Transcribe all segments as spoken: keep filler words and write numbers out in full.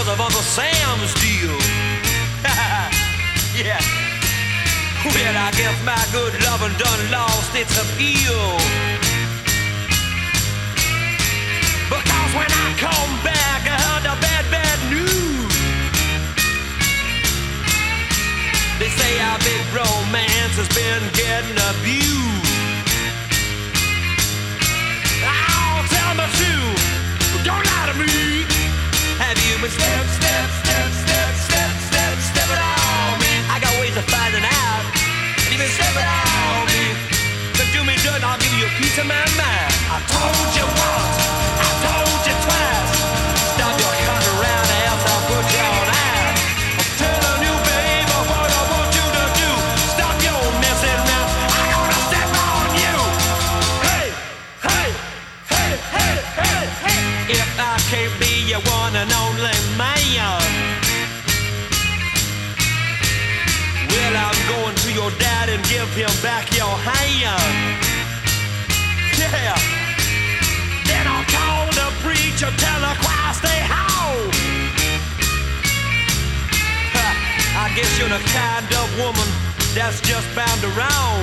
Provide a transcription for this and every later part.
of Uncle Sam's deal. Yeah. Well, I guess my good lovin' done lost its appeal. Because when I come back, I heard the bad, bad news. They say our big romance has been getting abused. Oh, tell me true, don't lie to me. Have you been step, step, step, step, step, step, stepping on me? I got ways of finding out. And you've been stepping on me. So do me good, I'll give you a piece of my mind. I told you once, I told you twice. Stop your cut around, else I'll put you on ice. I'm telling you, babe, what I want you to do. Stop your messing around, I'm gonna step on you. Hey, hey, hey, hey, hey, hey. If I can't be your one and only man, well, I'm going to your dad and give him back your hand. Yeah. Then I'll call the preacher, tell the choir stay home. I guess you're the kind of woman that's just bound to roam.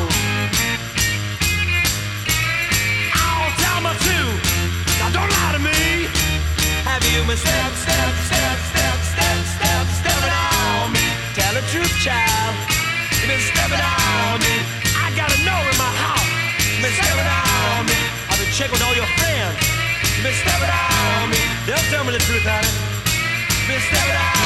Oh, tell me too, now don't lie to me. Have you been step, step, step, step, step, step, stepping on me? Tell the truth, child, you've been stepping on me. I gotta know in my heart, you've been stepping on me. I've been checking with all your friends, you've been stepping on me. They'll tell me the truth, honey, you've been stepping on me.